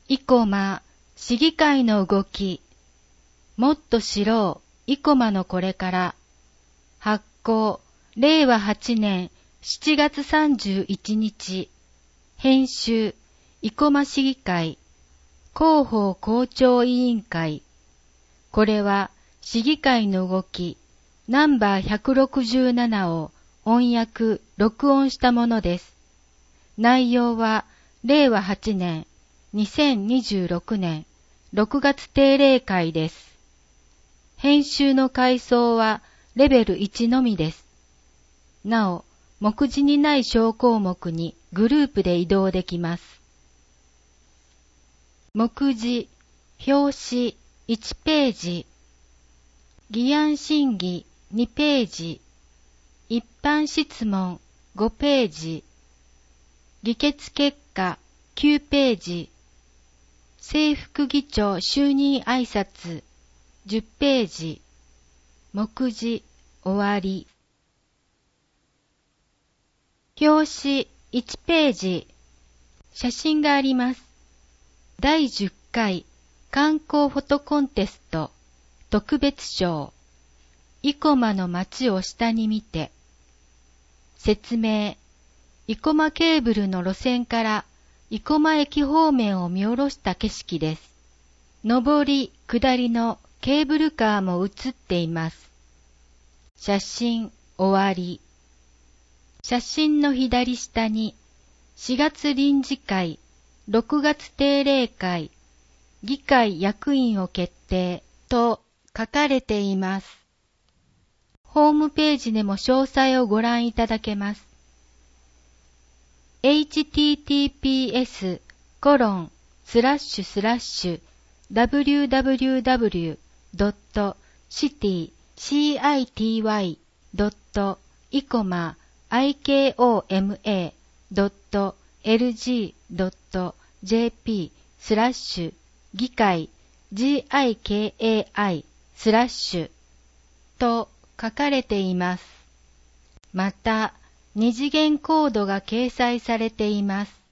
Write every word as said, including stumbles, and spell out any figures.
生駒市議会の動き、もっと知ろう生駒のこれから、発行れいわはちねんしちがつさんじゅういちにち、編集生駒市議会、広報校長委員会。これは市議会の動きナンバーひゃくろくじゅうななを音訳、録音したものです。内容はれいわはちねんにせんにじゅうろくねんろくがつ定例会です。編集の階層はレベルいちのみです。なお、目次にない小項目にグループで移動できます。目次、表紙いちページ、議案審議にページ、一般質問ごページ、議決結果きゅうページ、正副議長就任挨拶じゅっページ、目次終わり。表紙いちページ、写真があります。だいじゅっかい観光フォトコンテスト特別賞、生駒の街を下に見て。説明、生駒ケーブルの路線から生駒駅方面を見下ろした景色です。上り下りのケーブルカーも写っています。写真終わり。写真の左下にしがつ臨時会、ろくがつ定例会、議会役員を決定と書かれています。ホームページでも詳細をご覧いただけます。エイチティーティーピーエスコロンスラッシュスラッシュダブリューダブリューダブリュードットシティシーアイティーワイドットイコマアイケーオーエムエードットエルジードットジェーピースラッシュ議会 ジーアイケーエーアイ スラッシュと書かれています。また、二次元コードが掲載されています。